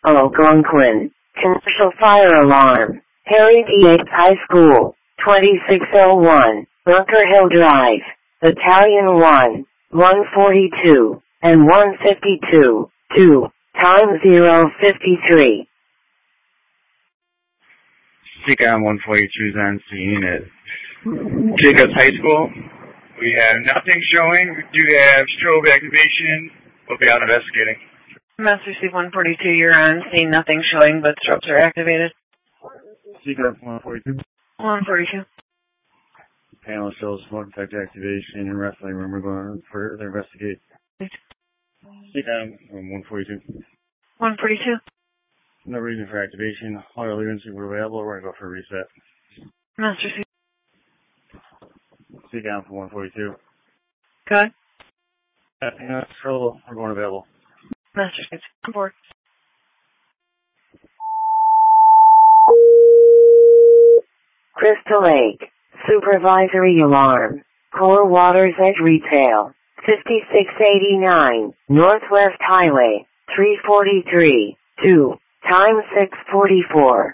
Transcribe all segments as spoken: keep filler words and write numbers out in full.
Algonquin. Commercial fire alarm. Harry D. Yates High School. twenty-six oh one. Bunker Hill Drive. Battalion one. one forty-two. And one fifty-two. two. Time zero fifty-three. Seacom one forty-two is on scene at Jacobs High School. We have nothing showing. We do have strobe activation. We'll be out investigating. Master C one forty-two, you're on scene. Nothing showing, but strobes are activated. Seacom one forty-two. one forty-two. Panel shows smoke detector activation and wrestling room. We're going to further investigate. Seacom one forty-two. one forty-two. No reason for activation. All our units were available. We're going to go for a reset. Master C. Seacom for one forty-two. Good. Uh, control. We're going available. Master C. Come forward. Crystal Lake. Supervisory alarm. Core Water's Edge Retail. fifty-six eighty-nine. Northwest Highway. three forty-three. two. Time six forty-four.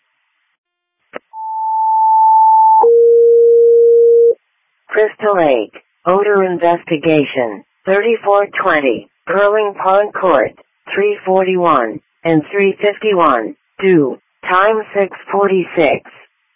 Crystal Lake. Odor investigation. thirty-four twenty. Curling Pond Court. three forty-one. And three fifty-one. two. Time six forty-six.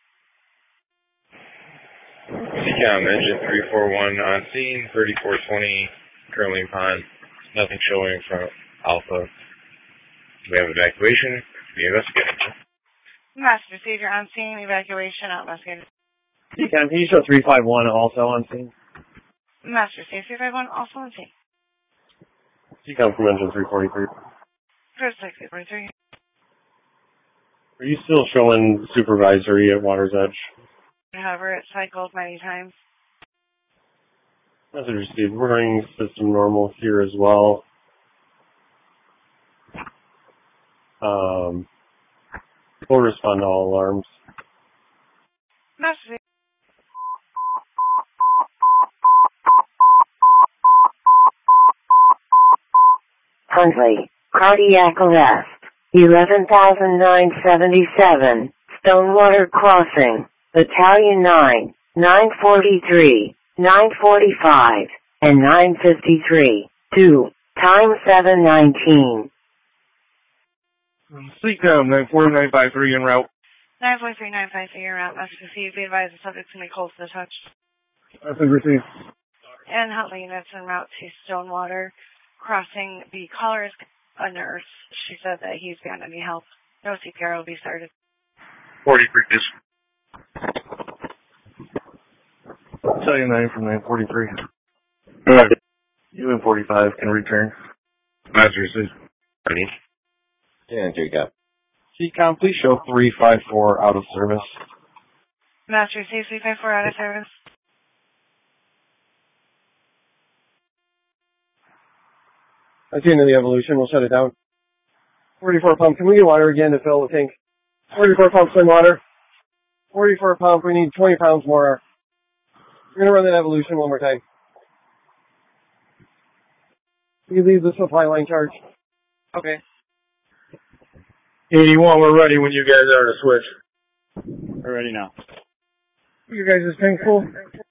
Seacom engine three four one on scene. thirty-four twenty. Curling Pond. Nothing showing from Alpha. We have evacuation. We investigate. Master C, you're on scene. Evacuation. Out investigated. Seacom, can you show three five one also on scene? Master C, three five one also on scene. Seacom from engine three forty-three. First six forty-three. Are you still showing supervisory at Water's Edge? However, it cycled many times. Message received. We're running system normal here as well. Um, we'll respond to all alarms. Master C. Huntley. Cardiac arrest. eleven thousand nine hundred seventy-seven. Stonewater Crossing. Battalion nine. nine forty-three. nine forty-five. And nine fifty-three. two. Time seven nineteen. Seacom nine four nine five three en route. nine four three nine five three, you're out. Master C, be advised the subject's going to be close to the touch. Message received. And Huntley units en route to Stonewater Crossing. The caller is a nurse. She said that he's beyond any help. No C P R will be started. forty-three is. Battalion nine from nine forty-three. Good. U N forty-five can return. Master received. Ready? Yeah, Jacob. Seacom, please show three five four out of service. Master C, three five four out of service. That's the end of the evolution. We'll shut it down. forty-four pump. Can we get water again to fill the tank? forty-four pumps in water. forty-four pump. We need twenty pounds more. We're going to run that evolution one more time. You leave the supply line charge. Okay. eighty-one, we're ready when you guys are to switch. We're ready now. You guys is tank full?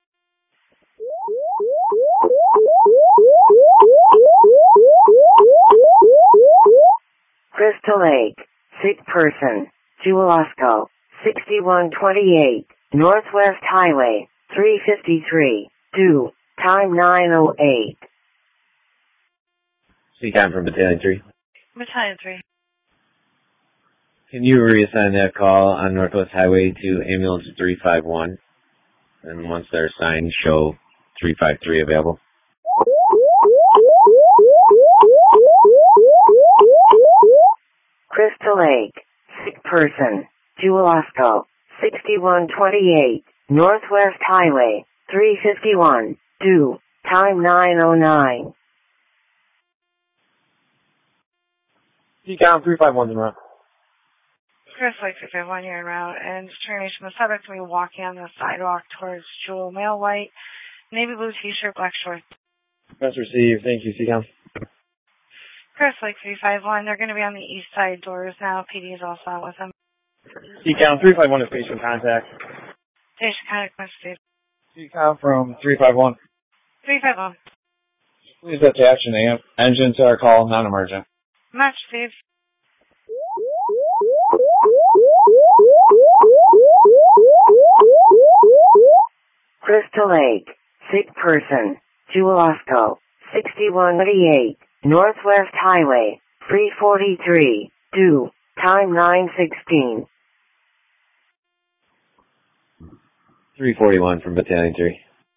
Crystal Lake. Sick person. Julasco. sixty-one twenty-eight. Northwest Highway. three fifty-three. two. Time nine oh eight. Seacom from Battalion three. Battalion three. Can you reassign that call on Northwest Highway to ambulance three five one? And once they're assigned, show three five three available. Crystal Lake. Sick person. Julasco. sixty-one twenty-eight. Northwest Highway. three fifty-one. two. Time nine oh nine. Seacom three five one's in route. Chris Lake three five one, you're en route. And determination, the subject will be walking on the sidewalk towards Jewel, male white, navy blue t-shirt, black shorts. That's received. Thank you, Seacom. Chris Lake three five one, they're going to be on the east side doors now. P D is all set with them. C-Count three five one is patient contact. Station contact, Mister Steve. C-Count from three five one. three five one. Please attach an amp engine to our call, non-emergent. Mister Steve. Crystal Lake, sick person, Jewel Osco, sixty-one eighty-eight, Northwest Highway, three forty-three, due, time nine sixteen. three forty-one from Battalion three.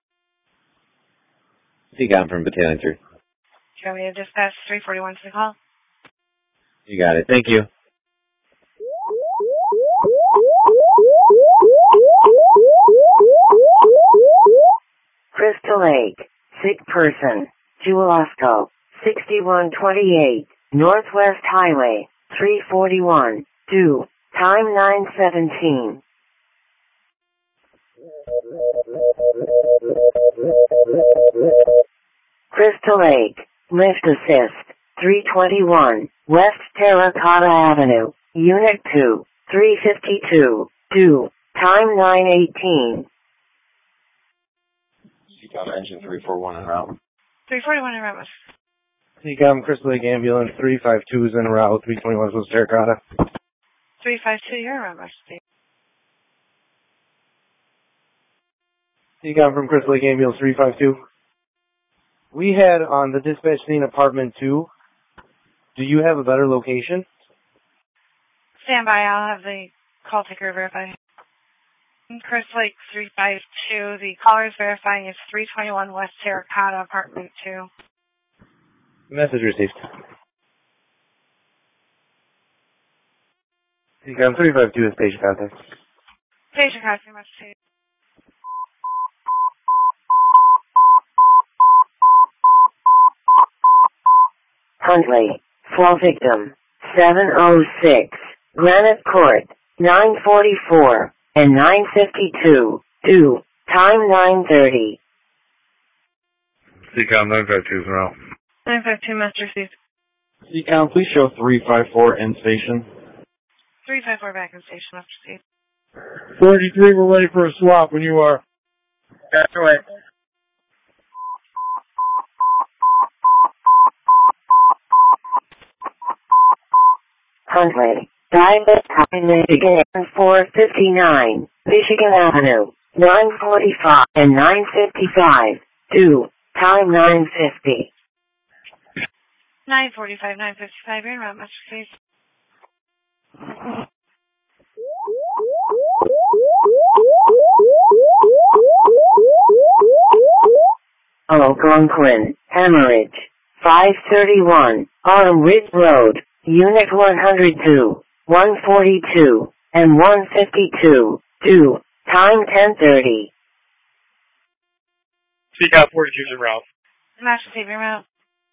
C-Count from Battalion three. Do you want me to dispatch three forty-one to the call? You got it. Thank you. Crystal Lake, sick person, Jewel Osco, sixty-one twenty-eight, Northwest Highway, three forty-one, due, time nine seventeen. Crystal Lake, lift assist, three twenty-one, West Terracotta Avenue, Unit two, three fifty-two, due, time nine eighteen. C-Count engine three four one en route. three forty-one in route. C-Count Crystal Lake ambulance three five two is en route, three twenty-one is West Terracotta. three five two, you're around, Mister Steve. C-Count from Crystal Lake ambulance three five two. We had on the dispatch scene apartment two. Do you have a better location? Stand by, I'll have the call taker verify. Chris Lake three five two, the caller is verifying it's three twenty-one West Terracotta, apartment two. Message received. C-Count three five two is patient contact. Patient contact, Mister Steve. Huntley, fall victim, seven oh six, Granite Court, nine forty-four, and nine fifty-two, due, time nine thirty. C-Count nine five two is en route. nine five two, Mister Steve. C-Count, please show three five four in station. three five four back in station, Mister Steve. forty-three, we're ready for a swap when you are. That's right. Huntley, Diamond Time Michigan, four fifty-nine, Michigan Avenue, nine forty-five and nine fifty-five, due, time nine fifty. nine forty-five, nine fifty-five, you're around, Mister Steve. Algonquin, Hemorrhage, five thirty-one, Autumn Ridge Road, Unit one oh two, one forty-two, and one fifty-two, due, time ten thirty. C-Count forty-two is en route. Master Steve, you're around.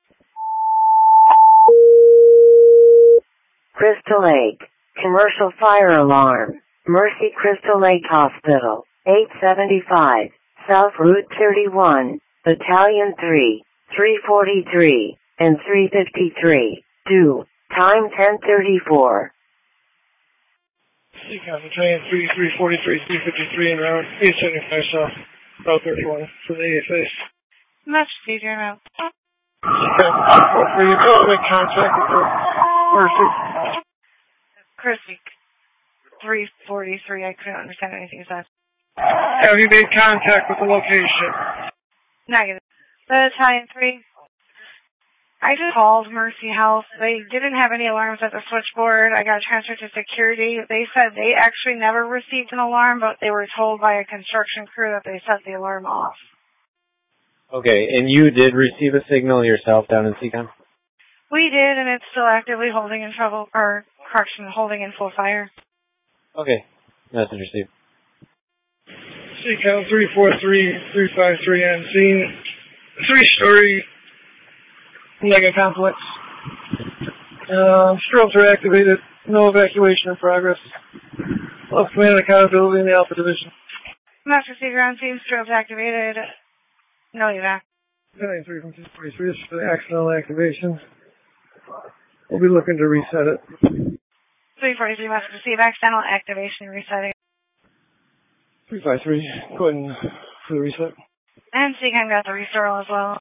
Crystal Lake, commercial fire alarm, Mercy Crystal Lake Hospital, eight seventy-five, South Route thirty-one, Battalion three, three forty-three, and three fifty-three, due, time ten thirty-four. C-Count Battalion three, three forty-three, three fifty-three en route, eight seventy-five South, South thirty-one, for the A F A. Master Steve, you're around. Are you going to make contact with the Mercy? Chris Lake three forty-three, I couldn't understand anything you said. Have you made contact with the location? Negative. Battalion three. I just called Mercy Health. They didn't have any alarms at the switchboard. I got transferred to security. They said they actually never received an alarm, but they were told by a construction crew that they set the alarm off. Okay, and you did receive a signal yourself down in C-Count? We did, and it's still actively holding in trouble, or correction, holding in full fire. Okay, Messenger Steve. C-Count three four three, three five three on scene. Three-story mega complex. Uh, strobes are activated. No evacuation in progress. Lost command and accountability in the Alpha Division. Master Steve, ground team, strobes activated. No evac. Battalion three from two forty-three, this is for the accidental activation. We'll be looking to reset it. three forty-three must receive accidental activation resetting. three five three, go ahead and for the reset. And C CAM got the restore as well.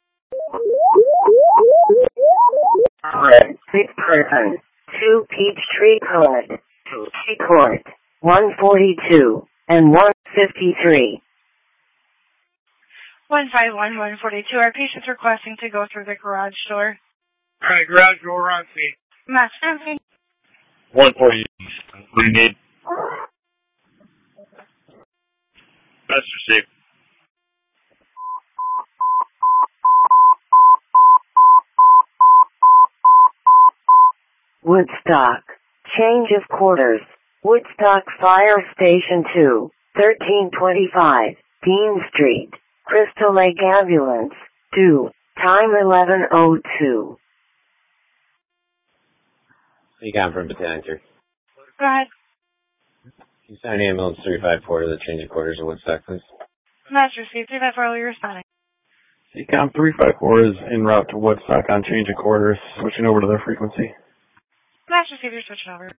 Red, six person, two Peachtree Court, two T Court, one forty-two, and one fifty-three. one five one, one forty-two, our patient's requesting to go through the garage door. Alright, garage door on scene. Match something. one forty, what do you need? That's received. Woodstock, change of quarters. Woodstock Fire Station two, thirteen twenty-five, Dean Street, Crystal Lake Ambulance, two, time eleven oh two. C CAM from Battalion three. Go ahead. Can you sign ambulance three five four to the change of quarters of Woodstock, please? Match received. three five four, you're responding. C CAM three five four is en route to Woodstock on change of quarters, switching over to their frequency. Match received, you're switching over.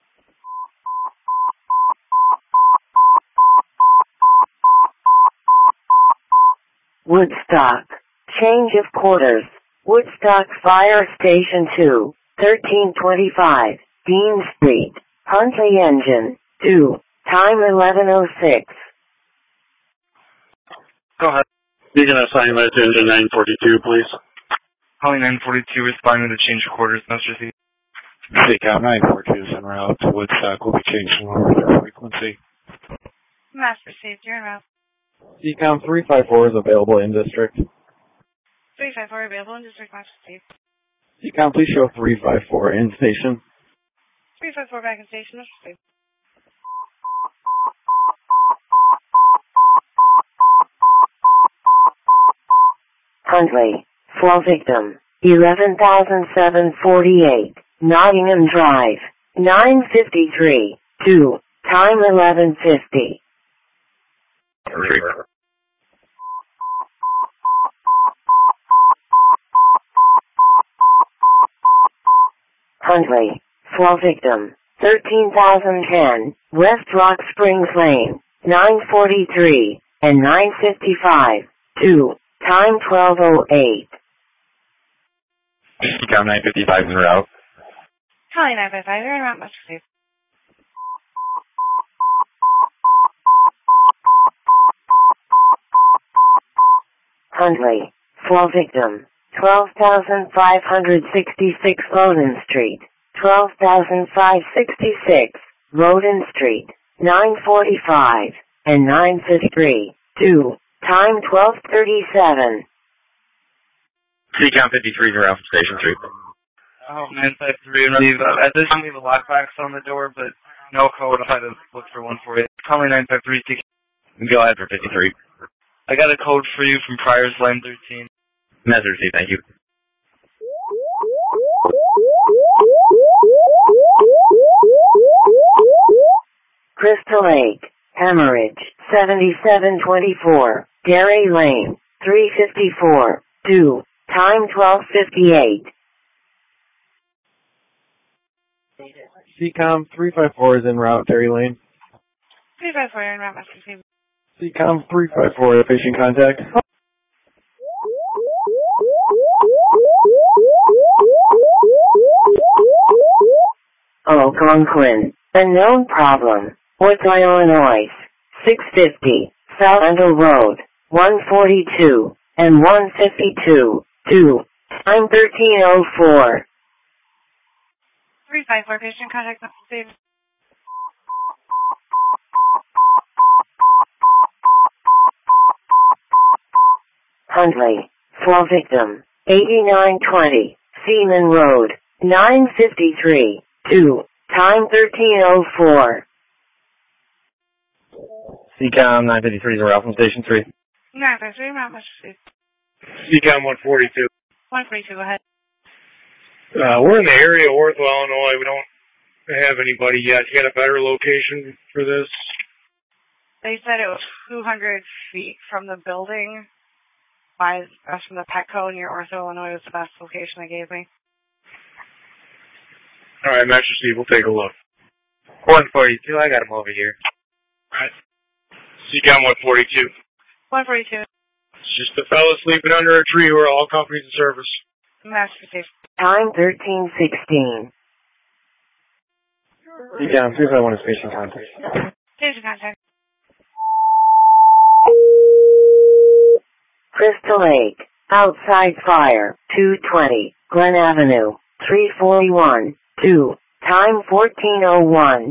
Woodstock, change of quarters. Woodstock Fire Station two, thirteen twenty-five, Dean Street, Huntley Engine, two, time eleven oh six. Go ahead. You can assign that to engine nine forty-two, please. Calling nine forty-two, responding to change of quarters, that's received. C CAM nine forty-two is en route to Woodstock. We'll be changing over their frequency. Match received, you're in route. C CAM three five four is available in district. three five four available in district, match received. C CAM, please show three five four in station. three five four back in station, match received. Huntley, flow victim, eleven thousand seven hundred forty-eight, Nottingham Drive, nine fifty-three, two, time eleven fifty. Huntley, flow victim, thirteen thousand ten, West Rock Springs Lane, nine forty-three, and nine fifty-five, two, time twelve oh eight. C CAM nine fifty-five is en route. Calling nine five five, you're in route, match received. Huntley, flow victim, twelve thousand five hundred sixty-six Roden Street, twelve thousand five hundred sixty-six, Roden Street, nine forty-five, and nine fifty-three, two, time twelve thirty-seven. C CAM fifty-three is en route from station three. Oh, nine five three, and leave, uh, at this time, leave a lockbox on the door, but no code. I'll try to look for one for you. Calling nine five three, C CAM. Go ahead for fifty-three. I got a code for you from Prior's Line thirteen. That's received, thank you. Crystal Lake, Hemorrhage, seventy-seven twenty-four, Gary Lane, three fifty-four, two, time twelve fifty-eight. C CAM three five four is en route, Terry Lane. three five four, you're in route, match received. C CAM three five four, patient contact. Algonquin, unknown problem, Woods, Illinois, six fifty, South Under Road, one forty-two, and one fifty-two, two, time thirteen oh four. three five four, patient contact, match received. Huntley, flow victim, eighty-nine twenty, Seaman Road, nine fifty-three, two, time thirteen oh four. C CAM nine fifty-three is en route from station three. nine five three, route, match received. C CAM one forty-two. one forty-two, go ahead. Uh, we're in the area of Ortho, Illinois. We don't have anybody yet. You got a better location for this? They said it was two hundred feet from the building. By us from the Petco near Ortho, Illinois was the best location they gave me. Alright, Master Steve, we'll take a look. one forty-two, I got him over here. Alright. C COM one forty-two. one forty-two. It's just a fellow sleeping under a tree where all companies in service. Master Steve. Time thirteen sixteen. Yeah, see if I want a station contact. Station contact. Crystal Lake. Outside fire. two twenty. Glen Avenue. three forty-one. two. Time fourteen oh one.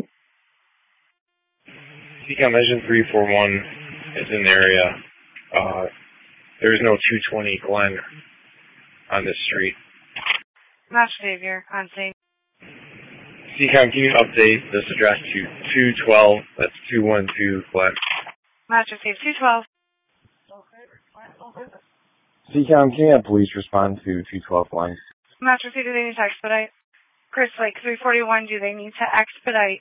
C COM Engine three four one is in the area. Uh, there is no two twenty Glen on this street. Master Steve, you're on scene. C COM, can you update this address to two twelve? That's two one two Glen. Master Steve, two twelve. C COM, can you have police respond to two twelve line? Master Steve, do they need to expedite? Chris Lake, three forty-one, do they need to expedite?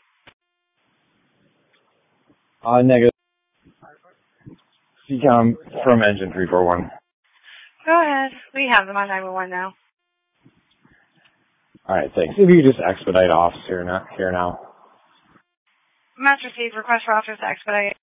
Uh, negative. C COM from engine three four one. Go ahead. We have them on nine one one now. Alright, thanks. If you could just expedite officer here now. Here now. Master Steve, request for officers to expedite.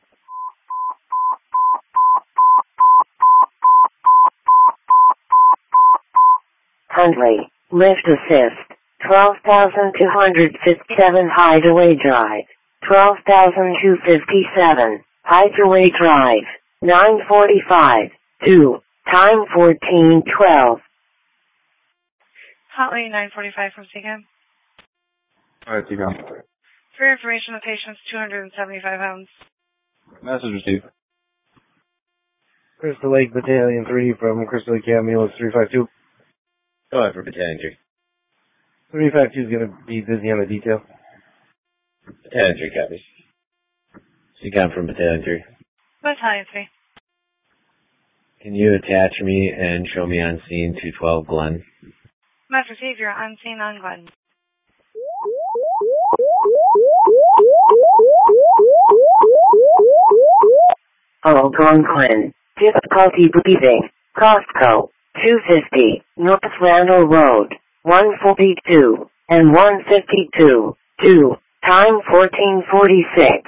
Huntley. Lift assist. twelve thousand two hundred fifty-seven Hideaway Drive. twelve thousand two hundred fifty-seven Hideaway Drive. nine forty-five. two. Time fourteen twelve. Huntley, nine forty-five from C COM. Alright, C COM. For your information, the patient's two hundred seventy-five pounds. Message received. Crystal Lake Battalion three from Crystal Lake Ambulance three five two. Go ahead for Battalion three. three five two is going to be busy on the detail. Battalion three copies. C COM from Battalion three. Battalion three. Can you attach me and show me on scene two twelve Glen? Master Steve, you're on scene on Glen. Algonquin. Difficulty breathing. Costco. two fifty. North Randall Road. one forty-two. And one fifty-two. two. Time fourteen forty-six.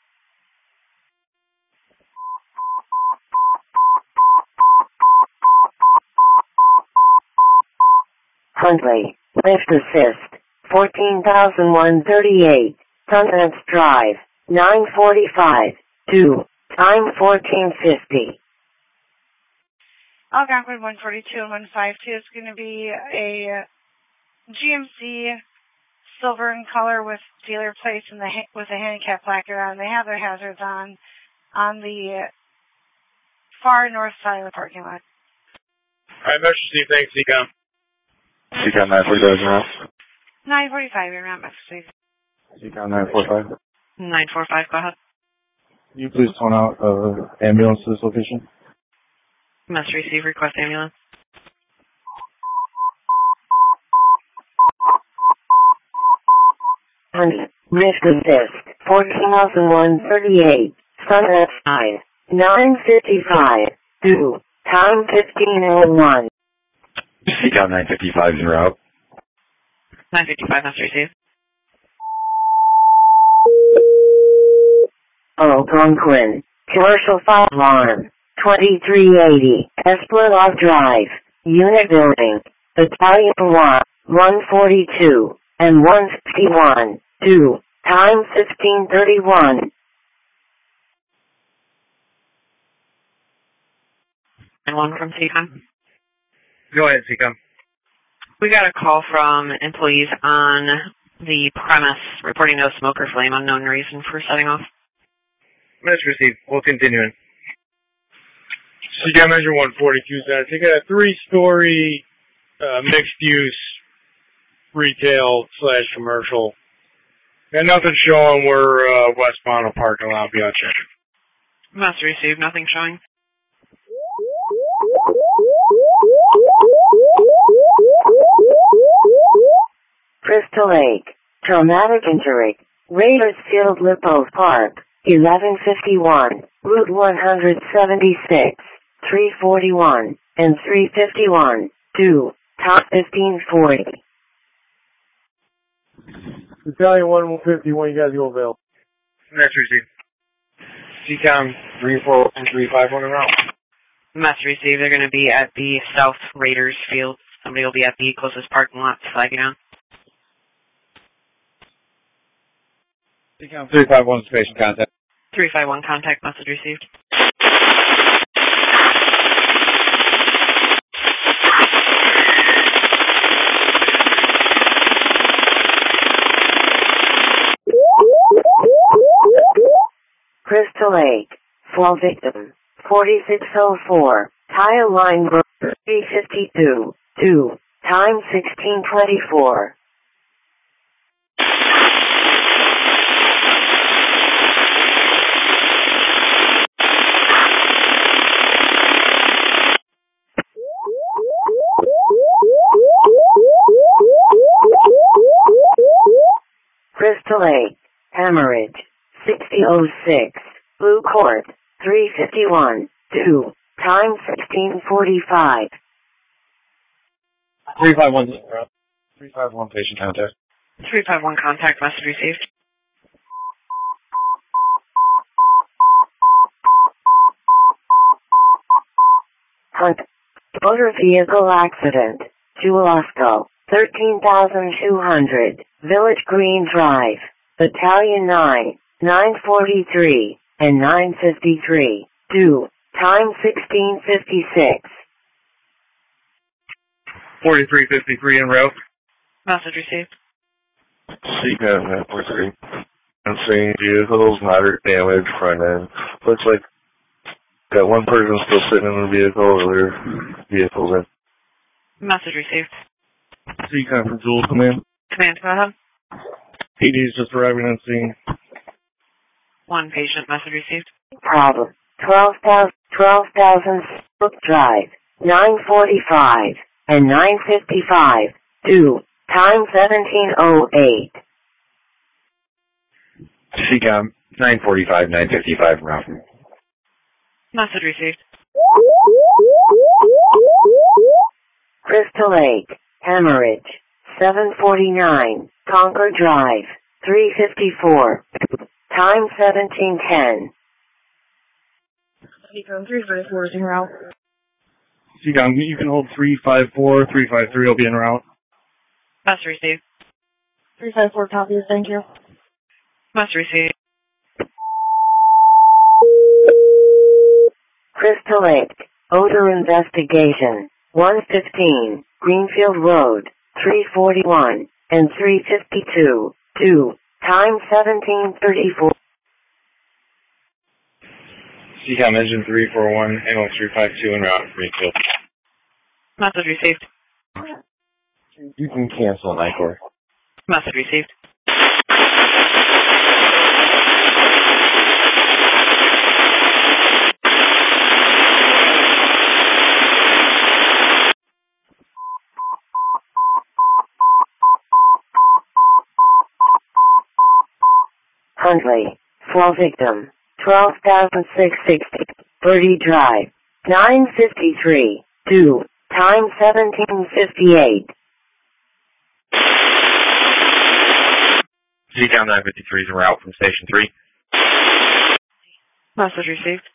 Huntley. Lift assist. fourteen thousand one hundred thirty-eight. Sundance Drive. nine forty-five. two. Time fourteen fifty. Algonquin one forty-two and one fifty-two is going to be a G M C silver in color with dealer plates and the ha- with a handicap placard on. They have their hazards on on the far north side of the parking lot. All right, Master Steve, thanks, C COM. C COM nine forty-five is around. nine forty-five, you're not Master Steve. C COM nine forty-five. nine forty-five, go ahead. Can you please tone out uh, ambulance to this location? Must receive request ambulance. Huntley. Lift assist. fourteen thousand one hundred thirty-eight. Sundance Drive. nine fifty-five. two. Time fifteen oh one. C COM nine fifty-five is en route. nine fifty-five, must receive. Algonquin. Commercial fire alarm. twenty-three eighty. Esplanade Drive. Unit building. Battalion one. one forty-two. And one fifty-one. two. Time fifteen thirty-one. And one from C COM. Go ahead, C COM. We got a call from employees on the premise reporting no smoke or flame, unknown reason for setting off. Let's receive. We'll continue. C COM Engine one forty-two is I think a three-story uh, mixed-use retail slash commercial. Got nothing showing. We're uh, westbound of parking lot. Be out check. Must receive. Nothing showing. Crystal Lake. Traumatic injury. Raidersfield Lippo Park. eleven fifty-one. Route one seventy-six. three forty-one. And three fifty-one. two. Top fifteen forty. Battalion one fifty-one, you guys go avail. Next receive. C COM three four one three five one around. Must receive. They're going to be at the South Raiders field. Somebody will be at the closest parking lot flagging down. C COM three five one station contact. three five one contact message received. Crystal Lake, fall victim, forty-six oh four, tile line broker, three fifty-two, two, time sixteen twenty-four. Crystal Lake, hemorrhage, sixty oh six, Blue Court, three fifty-one, two, time sixteen forty-five. three five one three five one patient contact. three five one contact message received. Hunt, motor vehicle accident, Julasco, thirteen thousand two hundred, Village Green Drive, Battalion nine, nine forty-three, and nine fifty-three, two, time sixteen fifty-six. forty-three fifty-three en route. Message received. C COM nine four three. I'm seeing vehicles, moderate damage, front end. Looks like got one person still sitting in the vehicle, other vehicles in. Message received. C COM from Jules Command. Command, go ahead. P D is just arriving on scene. One patient message received. Problem, twelve thousand, twelve thousand Brook Drive, nine forty-five, and nine fifty-five, two, time seventeen oh eight. C COM nine forty-five, nine fifty-five route. Message received. Crystal Lake, hemorrhage, seven forty-nine, Concord Drive, three fifty-four, time seventeen ten. C COM three five four is en route. C COM, you can hold three five four, three five three will be en route. Message received. three five four copies, thank you. Message received. Crystal Lake, odor investigation, one fifteen, Greenfield Road, three forty-one, and three fifty-two, two, time seventeen thirty-four. C COM engine three four one, ambulance three five two en route, Greenfield. Message received. You can cancel Nicor. Message received. Huntley, fall victim, twelve thousand six hundred sixty, Birdie Drive, nine fifty-three, two, time seventeen fifty-eight. C COM nine fifty-three is en route from Station three. Message received.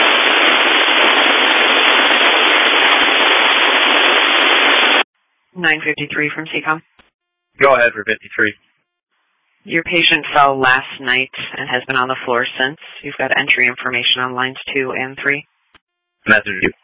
nine fifty-three from C COM. Go ahead for fifty-three. Your patient fell last night and has been on the floor since. You've got entry information on lines two and three. Message you.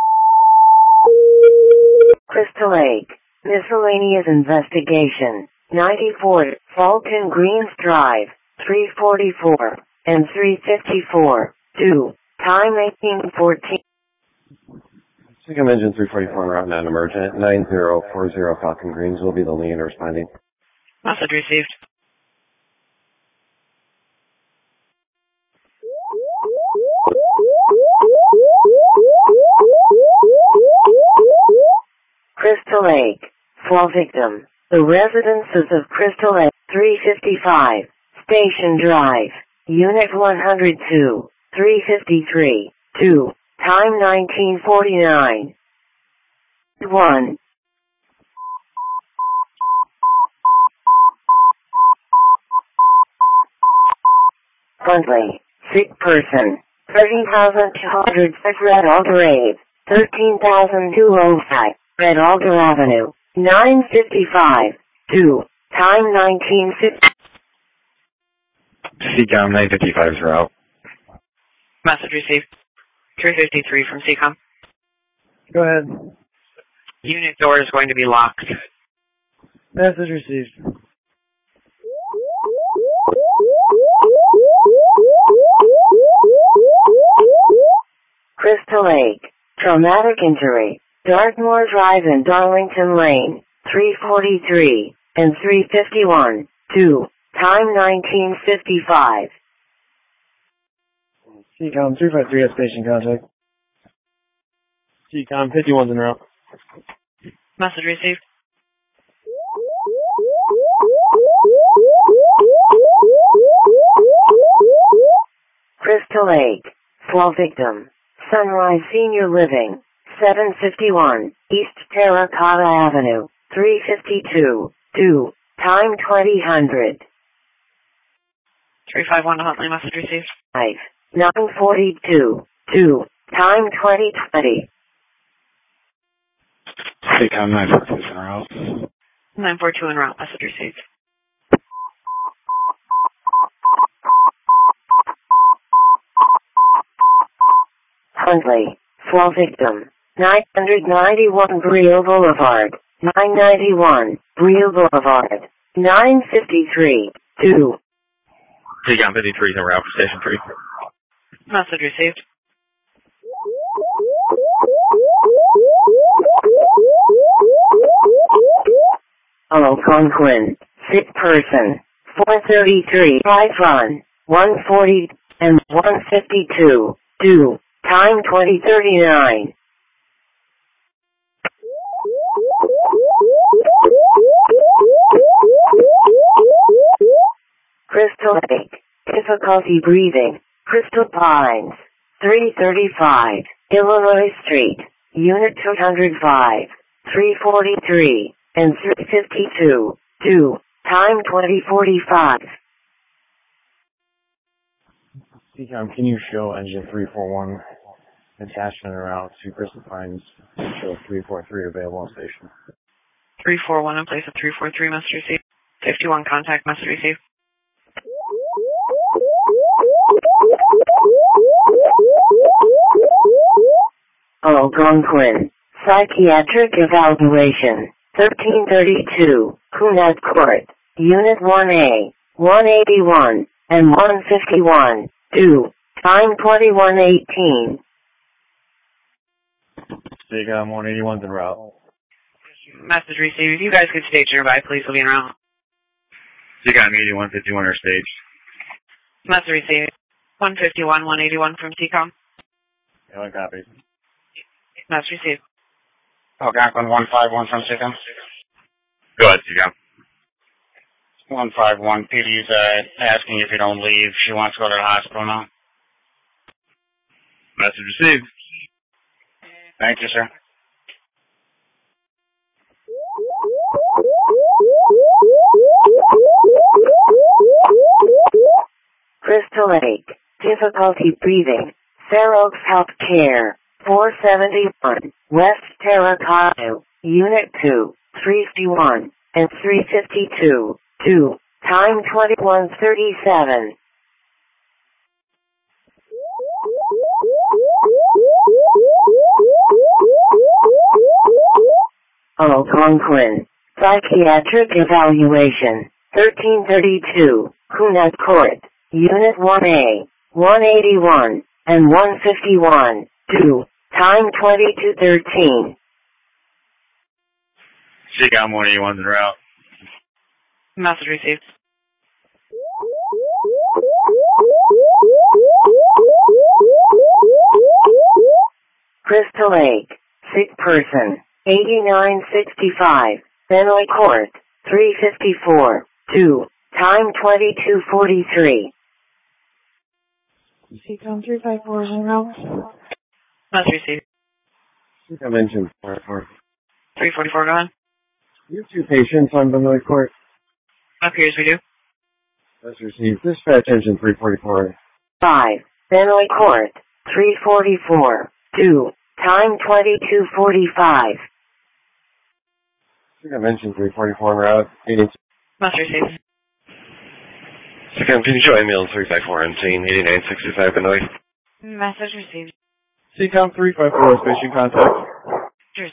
Crystal Lake, miscellaneous investigation, ninety-four, Fulton Greens Drive, three forty-four, and three fifty-four, two, time eighteen fourteen. Seacom engine three forty-four route non-emergent, nine zero four zero Falcon Greens will be the lead responding. Message received. Crystal Lake, fall victim. The residences of Crystal Lake, three fifty-five, Station Drive, Unit one hundred two, three fifty-three, two, time nineteen forty-nine. one. Huntley, sick person, thirty thousand two hundred six Red Alder Ave, thirteen thousand two hundred five, Red Alder Avenue, nine fifty-five, two, time nineteen fifty. Seacom nine fifty-five's route. Message received. three fifty-three from Seacom. Go ahead. Unit door is going to be locked. Message received. Crystal Lake, traumatic injury, Dartmoor Drive and Darlington Lane, three forty-three, and three fifty-one, two, time nineteen fifty-five. Seacom three five three has station contact. Seacom fifty-one's en route. Message received. Crystal Lake, fall victim, Sunrise Senior Living, seven fifty-one, East Terracotta Avenue, three fifty-two, two, time twenty hundred. three five one to Huntley, message received. five, nine forty-two, two, time twenty twenty. Seacom nine forty-two's en route. nine four two en route, message received. Huntley, fall victim, nine ninety-one Brielle Boulevard, nine ninety-one Brielle Boulevard, nine fifty-three, two. Seacom fifty-three is en route for station three. Message received. Algonquin, sick person, four thirty-three Drive Run, one forty and one fifty-two, two, time twenty thirty-nine. Crystal Lake, difficulty breathing, Crystal Pines, three thirty-five, Illinois Street, Unit two hundred five, three forty-three, and three fifty-two, two, time twenty forty-five. Seacom, can you show engine three forty-one attachment route to Crystal Pines? Show three forty-three available on station. three four one in place of three four three, message received. fifty-one contact, message received. Algonquin, psychiatric evaluation, thirteen thirty-two, Cunard Court, Unit one A, one eighty-one, and one fifty-one, two, time twenty-one eighteen. Seacom one eighty-one's en route. Message received. If you guys could state nearby, please, will be en route. Seacom eighty-one fifty-one are staged. Message received. one fifty-one, one eighty-one from Seacom. Yeah, one copy. Message received. Algonquin one five one from Seacom. Go ahead, Seacom. one five one, P D's uh, asking if you don't leave. She wants to go to the hospital now. Message received. Thank you, sir. Crystal Lake, difficulty breathing, Fair Oaks Health Care, four seventy-one, West Terracotta, Unit two, three fifty-one, and three fifty-two, two, time twenty-one thirty-seven. Algonquin, Psychiatric Evaluation, thirteen thirty-two, Hunat Court, Unit one A, one eighty-one, and one fifty-one, two, time twenty-two thirteen. Seacom one eighty-one's en route. Message received. Crystal Lake, sick person, eighty-nine sixty-five, Fenway Court, three fifty-four, two, time twenty-two forty-three. Seacom three five four is en route. Message received. Seacom engine four four. three forty-four, go ahead. You have two patients on Fenway Court. Appears we do. That's received. Dispatch engine three forty-four. five, Fenway Court, three forty-four, two, time twenty-two forty-five. Seacom engine three forty-four en route. Meeting. Message received. Seacom, can you show ambulance three five four on scene, eighty-nine sixty-five Illinois? Message received. Seacom three five four, station contact. Cheers.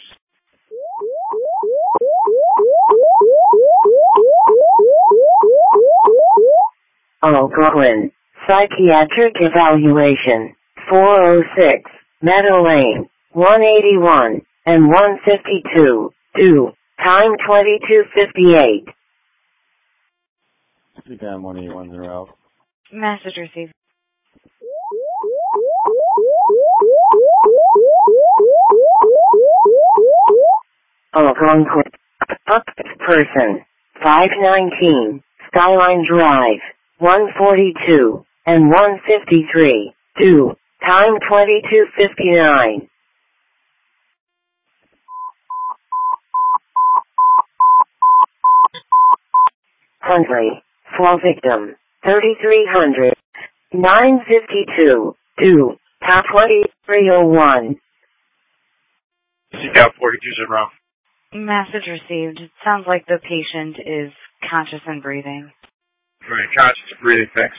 Algonquin, Psychiatric Evaluation, four oh six, Meadow Lane, one eighty-one, and one fifty-two, two, time twenty-two fifty-eight. Seacom one eighty-one's en route. Message received. Algonquin, person, five nineteen, Skyline Drive, one forty-two, and one fifty-three, two, time twenty-two fifty-nine. Huntley, fall victim, thirty-three hundred, nine fifty-two, two, top twenty-three oh one. Seacom forty-two's en route. Message received. It sounds like the patient is conscious and breathing. Right, conscious breathing, thanks.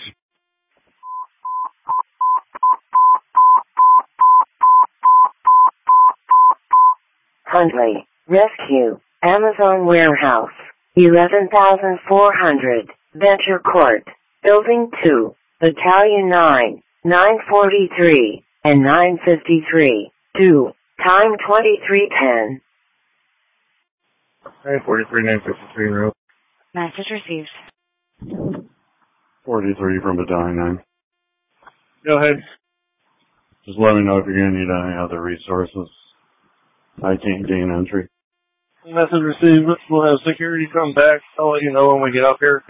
Huntley, rescue, Amazon warehouse, eleven thousand four hundred, Venture Court, Building two, Battalion nine, nine forty-three, and nine fifty-three, two, time twenty-three ten. nine forty-three, nine fifty-three en route. Message received. forty-three from Battalion nine. Go ahead. Just let me know if you're going to need any other resources. I can't gain entry. Message received. We'll have security come back. I'll let you know when we get up here.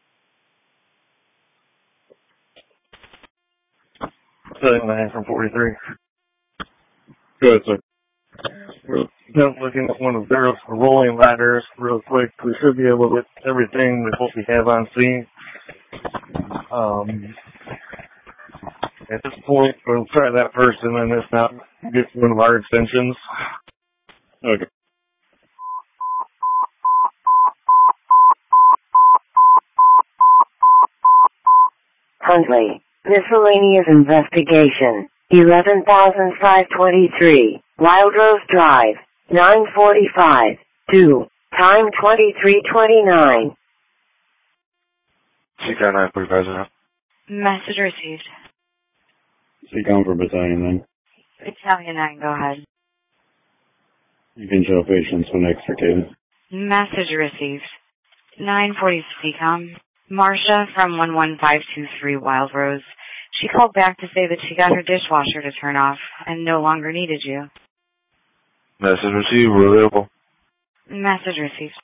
Setting nine from forty-three. Good, sir. We're just looking at one of their rolling ladders real quick. We should be able to get everything with what we have on scene. Um, at this point, we'll try that first, and then if not, get one of our extensions. Okay. Huntley, miscellaneous investigation, eleven thousand five twenty-three, Wild Rose Drive, nine forty-five, two, time twenty-three twenty-nine. Seacom nine forty-five en route. Message received. Seacom for Battalion nine. Battalion nine, go ahead. You can show patients when extricated. Message received. nine forty Seacom. Marcia from one one five two three Wild Rose. She called back to say that she got her dishwasher to turn off and no longer needed you. Message received. We're available. Message received.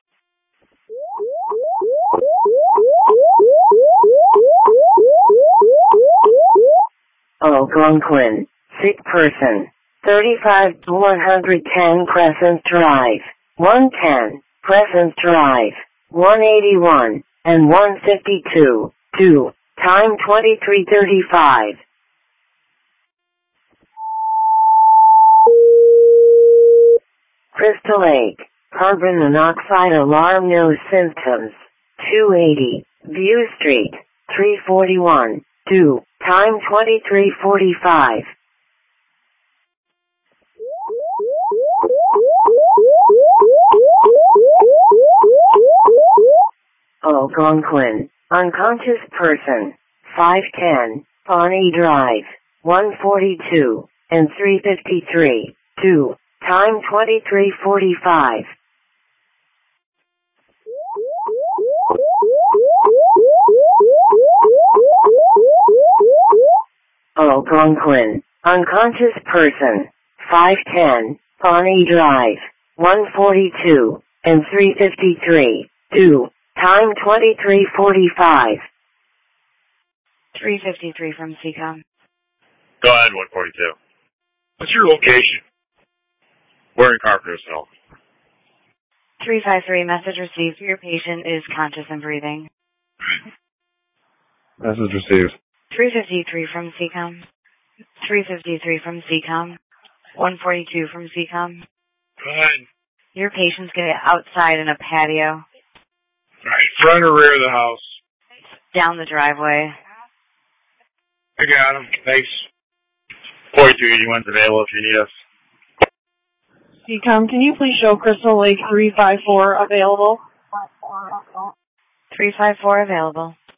Algonquin, sick person, thirty-five to one ten Crescent Drive, one ten, Crescent Drive, one eighty-one, and one fifty-two, two, time twenty-three thirty-five. Crystal Lake, carbon monoxide alarm, no symptoms, two eighty, View Street, three forty-one, two, time twenty-three forty-five. Algonquin, unconscious person, five ten, Pawnee Drive, one forty-two, and three fifty-three, two, time twenty-three forty-five. Algonquin, unconscious person, five ten, Pawnee Drive, one forty-two, and three fifty-three, two, time twenty-three forty-five. three fifty-three from C COM. Go ahead, one forty-two. What's your location? Where in Carpentersville? three five three, message received. Your patient is conscious and breathing. Message received. three fifty-three from C COM. three fifty-three from C COM. one forty-two from C COM. Go ahead. Your patient's going to get outside in a patio. Alright, front or rear of the house? Down the driveway. I got him. Thanks. forty-two eighty-one's available if you need us. C COM, can you please show Crystal Lake three five four available? three five four available.